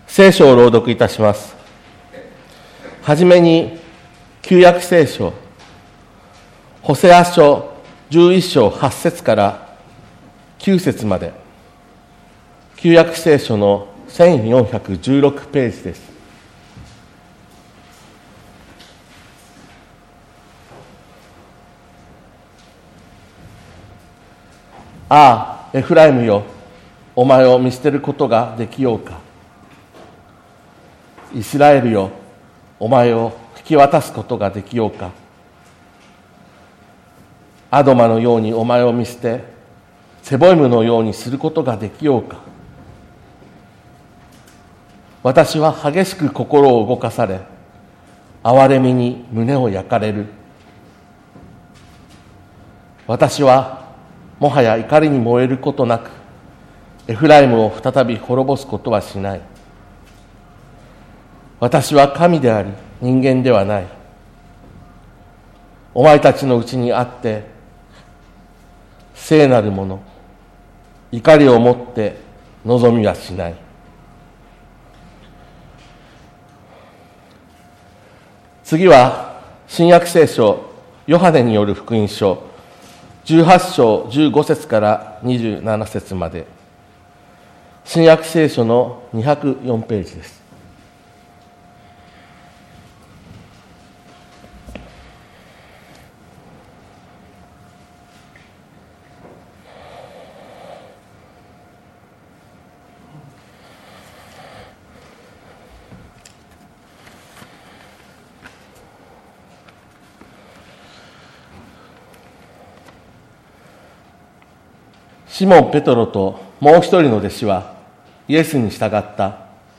聖書を朗読いたします。はじめに旧約聖書ホセア書11章8節から9節まで、旧約聖書の1416ページです。ああ、エフライムよ、お前を見捨てることができようか。イスラエルよ、お前を引き渡すことができようか。アドマのようにお前を見捨て、セボイムのようにすることができようか。私は激しく心を動かされ、憐れみに胸を焼かれる。私はもはや怒りに燃えることなく、エフライムを再び滅ぼすことはしない。私は神であり人間ではない。お前たちのうちにあって聖なるもの、怒りをもって望みはしない。次は新約聖書ヨハネによる福音書18章15節から27節まで、新約聖書の204ページです。シモン・ペトロともう一人の弟子はイエスに従った。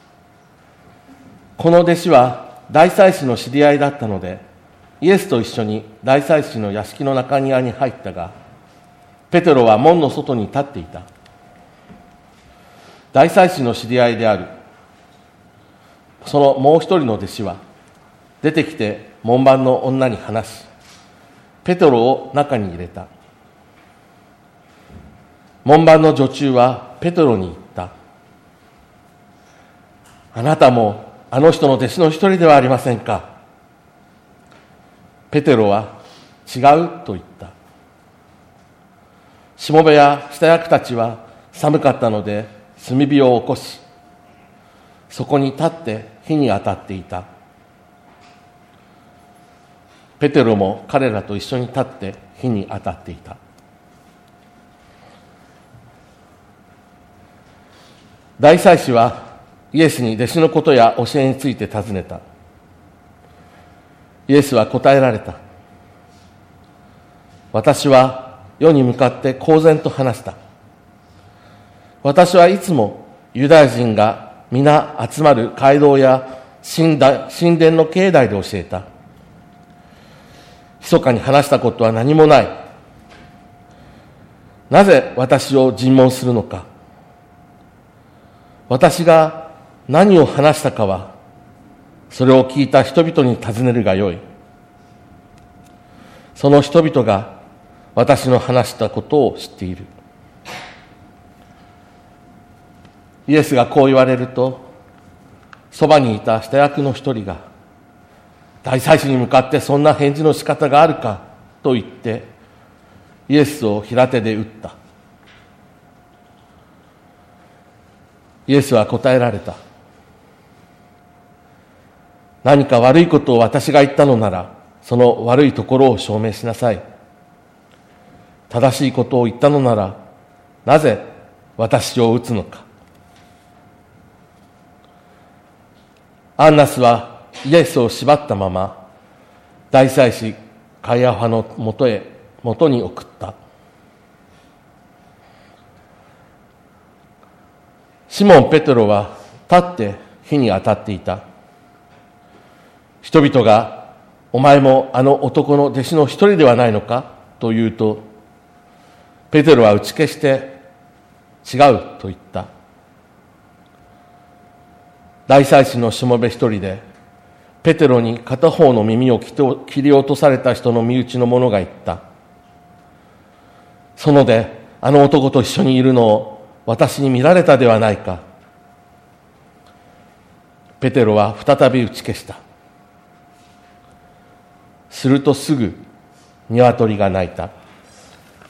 この弟子は大祭司の知り合いだったので、イエスと一緒に大祭司の屋敷の中庭に入ったが、ペテロは門の外に立っていた。大祭司の知り合いであるそのもう一人の弟子は出てきて門番の女に話し、ペテロを中に入れた。門番の女中はペテロに言った。あなたもあの人の弟子の一人ではありませんか。ペテロは違うと言った。しもべや下役たちは寒かったので炭火を起こし、そこに立って火に当たっていた。ペテロも彼らと一緒に立って火に当たっていた。大祭司はイエスに弟子のことや教えについて尋ねた。イエスは答えられた。私は世に向かって公然と話した。私はいつもユダヤ人が皆集まる街道や神殿の境内で教えた。密かに話したことは何もない。なぜ私を尋問するのか。私が何を話したかは、それを聞いた人々に尋ねるがよい。その人々が私の話したことを知っている。イエスがこう言われると、そばにいた下役の一人が、大祭司に向かってそんな返事の仕方があるかと言って、イエスを平手で打った。イエスは答えられた。何か悪いことを私が言ったのなら、その悪いところを証明しなさい。正しいことを言ったのなら、なぜ私を打つのか。アンナスはイエスを縛ったまま、大祭司カイアファのもとに送った。シモン・ペテロは立って火に当たっていた。人々が、お前もあの男の弟子の一人ではないのかと言うと、ペテロは打ち消して違うと言った。大祭司のしもべ一人で、ペテロに片方の耳を切り落とされた人の身内の者が言った。園であの男と一緒にいるのを私に見られたではないか。 ペテロは再び打ち消した。するとすぐ鶏が鳴いた。